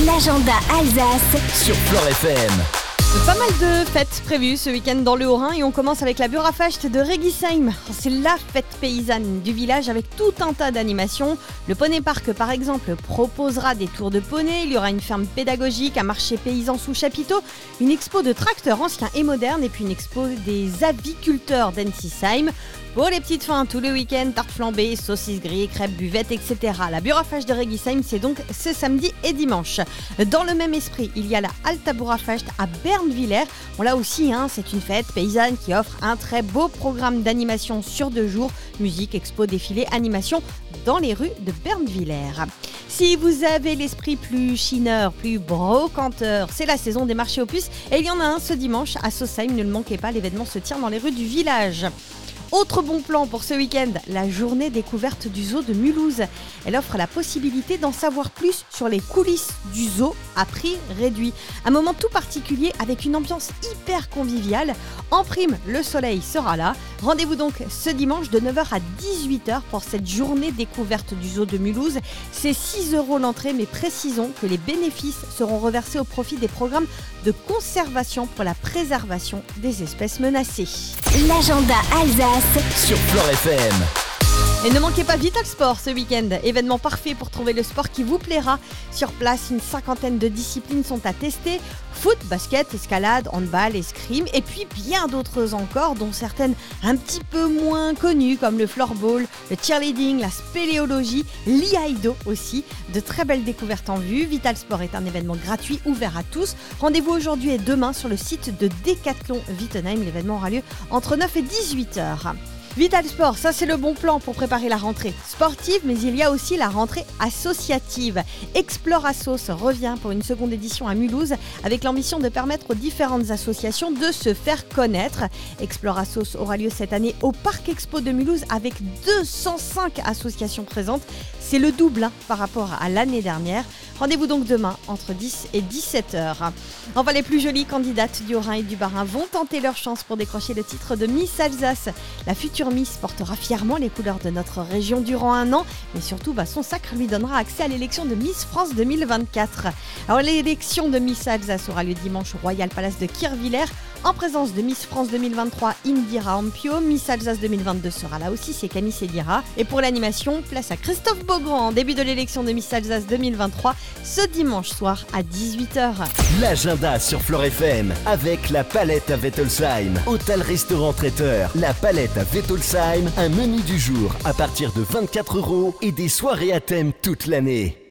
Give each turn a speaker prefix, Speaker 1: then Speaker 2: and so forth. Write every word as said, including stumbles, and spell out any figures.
Speaker 1: L'agenda Alsace
Speaker 2: sur Flore F M.
Speaker 3: Pas mal de fêtes prévues ce week-end dans le Haut-Rhin et on commence avec la Bürafest de Regisheim. C'est la fête paysanne du village avec tout un tas d'animations. Le Poney Park par exemple proposera des tours de poney, il y aura une ferme pédagogique, un marché paysan sous chapiteau, une expo de tracteurs anciens et modernes et puis une expo des aviculteurs d'Ensisheim. Pour les petites fins, tous les week-ends, tartes flambées, saucisses grillées, crêpes, buvettes, et cetera. La Bürafest de Regisheim, c'est donc ce samedi et dimanche. Dans le même esprit, il y a la Alta Bürafest à Bernwiller. Bon, là aussi, hein, c'est une fête paysanne qui offre un très beau programme d'animation sur deux jours. Musique, expo, défilé, animation dans les rues de Bernwiller. Si vous avez l'esprit plus chineur, plus brocanteur, c'est la saison des marchés aux puces. Et il y en a un ce dimanche à Sausheim. Ne le manquez pas, l'événement se tient dans les rues du village. Autre bon plan pour ce week-end, la journée découverte du zoo de Mulhouse. Elle offre la possibilité d'en savoir plus sur les coulisses du zoo à prix réduit. Un moment tout particulier avec une ambiance hyper conviviale. En prime, le soleil sera là. Rendez-vous donc ce dimanche de neuf heures à dix-huit heures pour cette journée découverte du zoo de Mulhouse. C'est six euros l'entrée, mais précisons que les bénéfices seront reversés au profit des programmes de conservation pour la préservation des espèces menacées.
Speaker 1: L'agenda Alsace
Speaker 2: sur Flore F M.
Speaker 3: Et ne manquez pas Vital Sport ce week-end, événement parfait pour trouver le sport qui vous plaira. Sur place, une cinquantaine de disciplines sont à tester. Foot, basket, escalade, handball, escrime et puis bien d'autres encore, dont certaines un petit peu moins connues comme le floorball, le cheerleading, la spéléologie, l'iaido aussi. De très belles découvertes en vue. Vital Sport est un événement gratuit ouvert à tous. Rendez-vous aujourd'hui et demain sur le site de Decathlon Wittenheim. L'événement aura lieu entre neuf et dix-huit heures. Vital Sport, ça c'est le bon plan pour préparer la rentrée sportive, mais il y a aussi la rentrée associative. Explore Assos revient pour une seconde édition à Mulhouse avec l'ambition de permettre aux différentes associations de se faire connaître. Explore Assos aura lieu cette année au Parc Expo de Mulhouse avec deux cent cinq associations présentes. C'est le double hein, par rapport à l'année dernière. Rendez-vous donc demain entre dix et dix-sept heures. Enfin, les plus jolies candidates du Haut-Rhin et du Bas-Rhin vont tenter leur chance pour décrocher le titre de Miss Alsace. La future Miss portera fièrement les couleurs de notre région durant un an, mais surtout bah, son sacre lui donnera accès à l'élection de Miss France deux mille vingt-quatre. Alors l'élection de Miss Alsace aura lieu dimanche au Royal Palace de Kirchwiller en présence de Miss France deux mille vingt-trois Indira Ampio. Miss Alsace deux mille vingt-deux sera là aussi, c'est Camille Sédira. Et pour l'animation, place à Christophe Beaugrand, début de l'élection de Miss Alsace deux mille vingt-trois, ce dimanche soir à dix-huit heures.
Speaker 2: L'agenda sur Flore F M avec la Palette à Wettolsheim. Hôtel-restaurant traiteur. La Palette à Wettolsheim, un menu du jour à partir de vingt-quatre euros et des soirées à thème toute l'année.